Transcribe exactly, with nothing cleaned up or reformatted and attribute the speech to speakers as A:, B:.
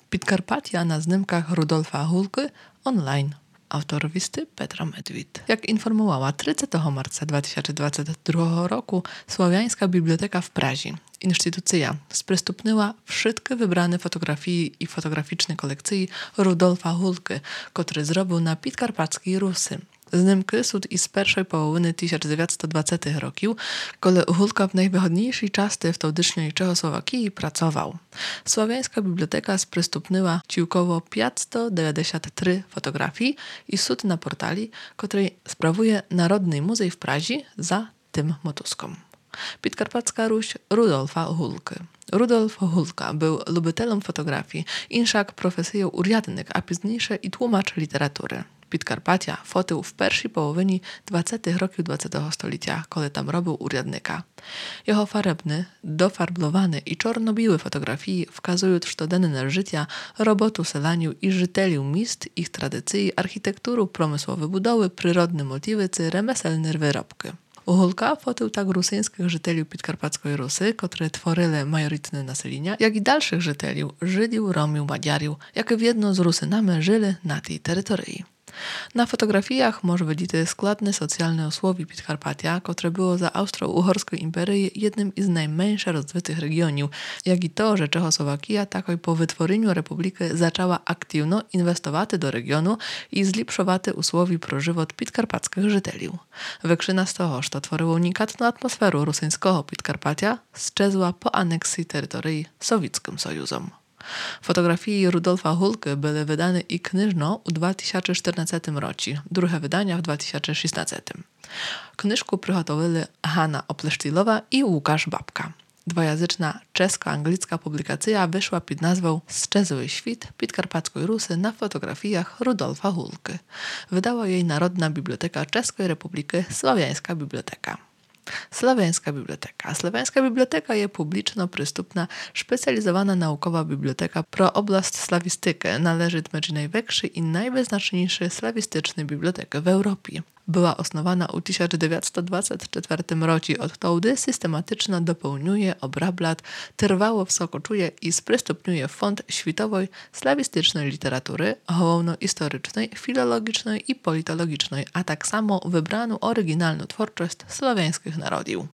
A: Підкарпаття na znímkach Rudolfa Hulky online. Autor listy Petra Medwid. Jak informowała trzydziestego marca dwa tysiące dwudziestego drugiego roku Słowiańska Biblioteka w Pradzi, instytucja sprzystupniła wszystkie wybrane fotografii i fotograficzne kolekcje Rudolfa Hulky, który zrobił na Підkarпатській Русі. Znimky są i z pierwszej połowy tysiąc dziewięćset dwudziestego roku, kiedy Hulka w najwychodniejszej części wtedycznej Czechosłowakii pracował. Słowiańska Biblioteka sprzystupniła około pięćset dziewięćdziesiąt trzy fotografii i sud na portali, który sprawuje Narodny Muzej w Pradzi za tym motuską. Підкарпатська Русь Rudolfa Hulky. Rudolf Hulka był lubitelem fotografii, inszak profesją urjadnik, a późniejsze i tłumacz literatury. Підкарпаття fotył w pierwszej połowie dwudziestych roków dwudziestego stulecia, kiedy tam robił urjadnika. Jego farebne, dofarblowane i czarno-białe fotografii wskazują codzienne życia, robotu selaniu i żyteliu miast, ich tradycji, architekturu, promysłowe budowy, przyrodne motywy czy remeselne wyrobki. U Hulka fotył tak rusyńskich żyteliów Підкарпатської Rusy, które tworzyły majorytne naselenia, jak i dalszych żyteliów, Żydiów, Romiów, Madziarów, jakie w jedno z Rusynami żyli na tej terytorii. Na fotografiach może widzieć składne socjalne osłowie Підкарпаття, które było za Austro-Uhorską imperię jednym z najmniejszych rozwitych regionów, jak i to, że Czechosłowakia takoj po wytworzeniu republiki zaczęła aktywno inwestować do regionu i zlepszować usłowie pro żywot підкарпатських żyteliów. Wykrzyna z toho, że tworzyło unikatną atmosferę rusyńskiego Підкарпаття, sczezła po aneksji terytorii sowieckim sojuzom. Fotografii Rudolfa Hulky były wydane i knyżno w dwa tysiące czternastym roku, drugie wydania w dwa tysiące szesnastym. Knyżku przygotowali Hanna Oplesztylowa i Łukasz Babka. Dwojęzyczna czesko-anglicka publikacja wyszła pod nazwą Szczezły świt Підкарпатської Rusy na fotografiach Rudolfa Hulky. Wydała jej Narodna Biblioteka Czeskiej Republiki Słowiańska Biblioteka. Słowiańska Biblioteka. Słowiańska Biblioteka jest publiczno-przystupna, specjalizowana naukowa biblioteka pro oblast slawistyki, należy do największej i najwyznaczniejszej slawistycznej biblioteki w Europie. Była osnowana w tysiąc dziewięćset dwudziestym czwartym roku, od wtedy systematycznie dopełniuje, obrablat, trwało wsokoczuje i sprystupniuje fond światowej slawistycznej literatury, hołowno-historycznej, filologicznej i politologicznej, a tak samo wybraną oryginalną twórczość słowiańskich narodów.